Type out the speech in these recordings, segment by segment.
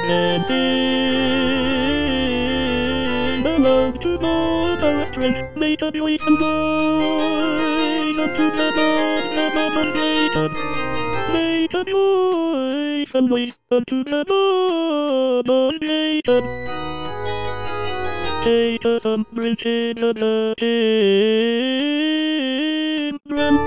and sing aloud to all our strength. May the joy and noise unto the Lord above uncreated. May the joy and noise unto the Lord uncreated. Take us umbrage into the children.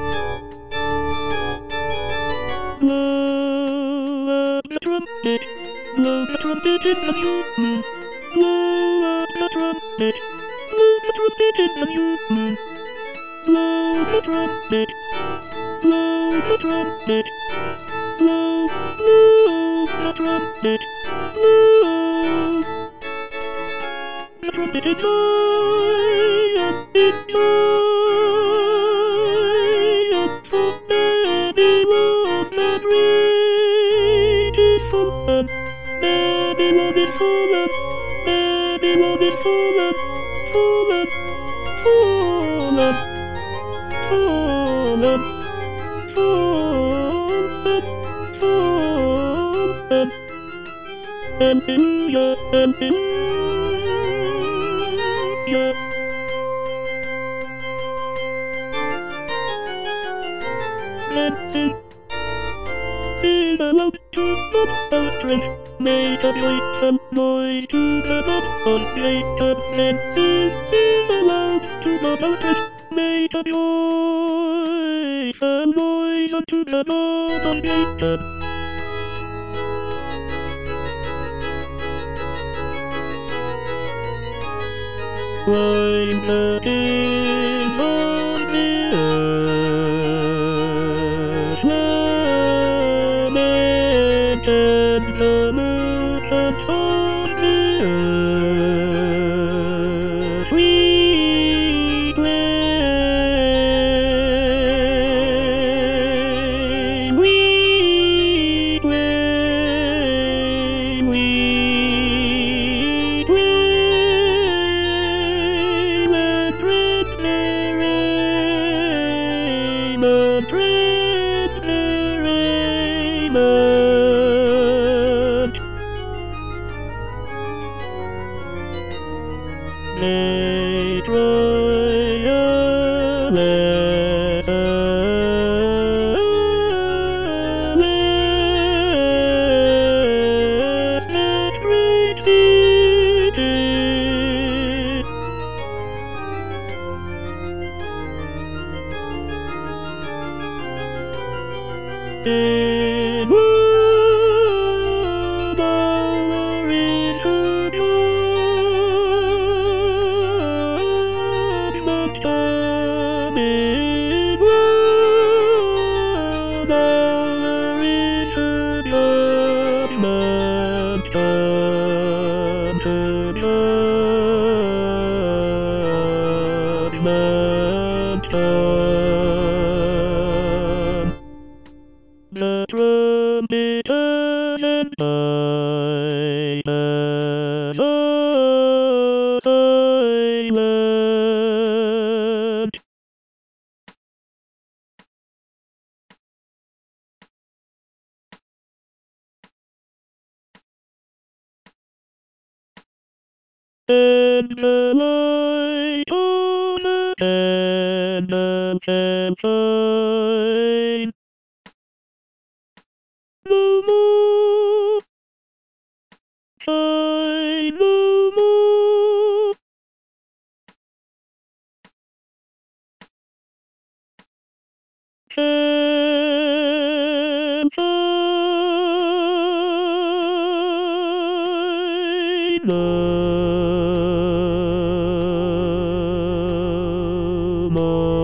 Blow up the trumpet, blow the trumpet in the new moon. Blow up the trumpet, blow the trumpet in the new moon. Blow the trumpet, blow the trumpet, blow, blow the trumpet, blow. The trumpet is Zion, in Zion, for Babylon the great is fallen, Babylon is fallen, Babylon is fallen, fallen, fallen, fallen, fallen, fallen. Hallelujah, hallelujah. Let's sing aloud to God our strength. Make a voice and noise to the God uncreated. Let's sing aloud to God our strength. Make a voice and noise unto the God uncreated. Climb the hills on the earth, lament and the mountains on the earth. We claim, we claim, we claim. In whom all is heard judgment come. In whom all is heard judgment come. Judgment come. The trumpeters and pipers are silent. And the light on the candle can shine no more, shine no more. Can shine no more.